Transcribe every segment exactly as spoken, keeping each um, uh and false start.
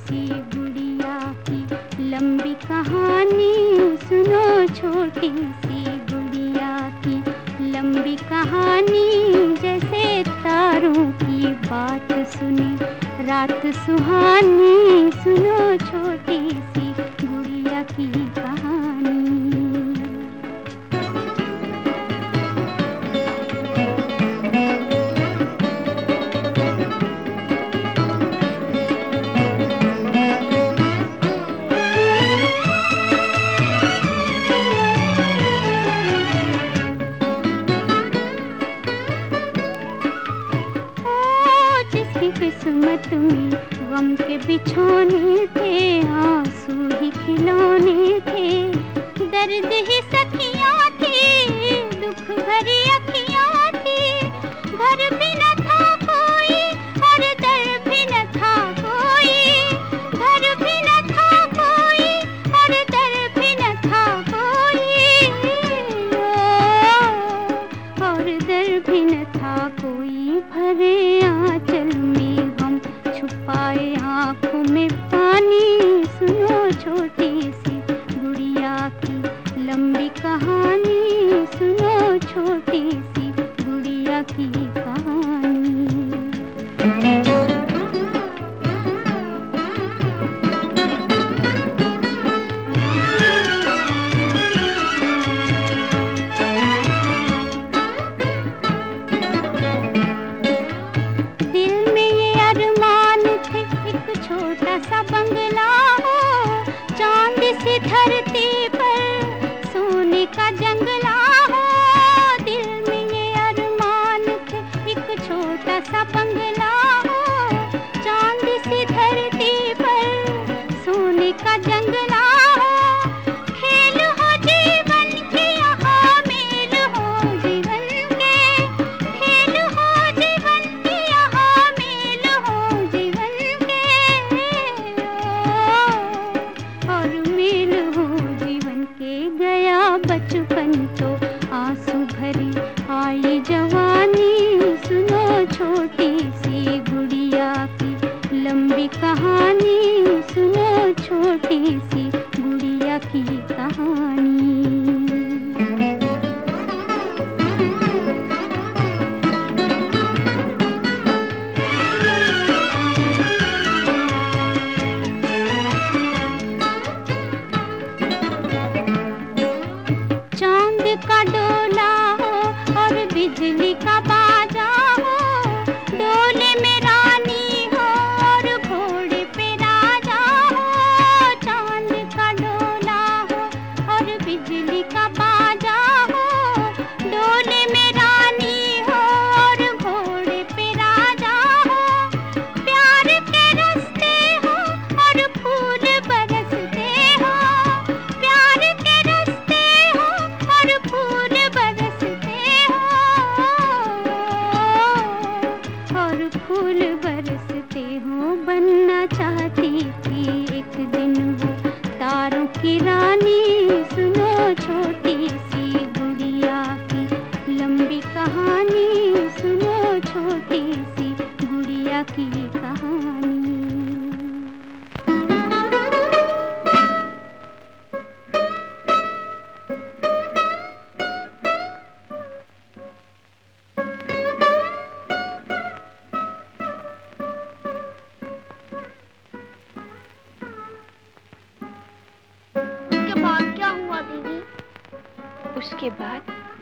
सी गुड़िया की लंबी कहानी सुनो, छोटी सी गुड़िया की लंबी कहानी। जैसे तारों की बात सुनी रात सुहानी, सुनो छोटी सी गुड़िया की कहानी। किस्मत में गम के बिछोने थे, आंसू ही खिलौने थे, दर्द ही सखियां थी, दुख भरी अखियां थी। घर भी न था कोई और दर भी न था कोई, घर भी न था कोई और दर भी न था कोई, और दर भी न था कोई। भरे आंचल में हम छुपाए आँखों में पानी, सुनो छोटी सी गुड़िया की लंबी कहानी, सुनो छोटी सी गुड़िया की कहानी। छोटा सा बंगला हो, चांद सी धरती पर सोने का जंगला हो। दिल में ये अरमान थे, एक छोटा सा बंगला हो, चांद सी धरती पर सोने का जंगला हो। खेल हो जीवन के यहाँ मेल हो जीवन के, खेल हो जीवन के यहाँ मेल हो जीवन और मेल हो जीवन के। गया बचपन तो आंसू भरी आई जवानी, सुनो छोटी सी गुड़िया की लंबी कहानी, सुनो छोटी सी गुड़िया की कहानी। का डोला हो और बिजली का बाजा हो, डोले में रानी हो और घोड़े पे राजा हो। चांद का डोला हो और बिजली का बाजा हो, डोले में रानी हो और घोड़े पे राजा हो। प्यार के रास्ते हो और फूल बरसते हो, प्यार के रास्ते हो और फूल बरसते हो, और फूल बरसते हो। बनना चाहती थी एक दिन वो तारों की रानी, सुनो छोटी सी गुड़िया की लंबी कहानी, सुनो छोटी सी गुड़िया की कहानी। उसके बाद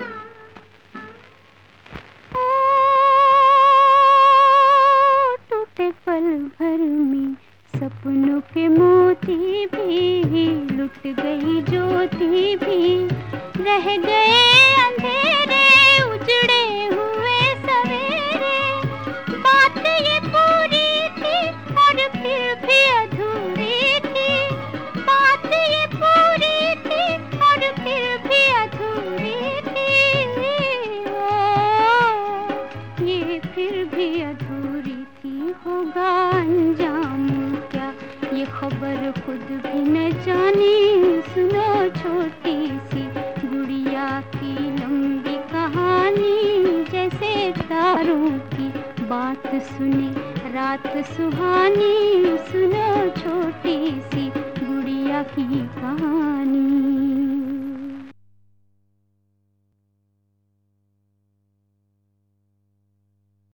टूटे पल भर में सपनों के मोती भी, लुट गई ज्योति भी, रह गए अंधेरे उजड़े हुए सवेरे। बात ये पूरी थी और फिर भी अधूरी थी, बात ये पूरी थी और फिर भी अधूरी थी, ओ, ये फिर भी अधूरी थी। होगा अंजाम क्या ये खबर खुद भी न जानी, सुनो छोटी सी गुड़िया की लंबी कहानी। जैसे तारों की बात सुने रात सुहानी, सुनो छोटी सी गुड़िया की कहानी।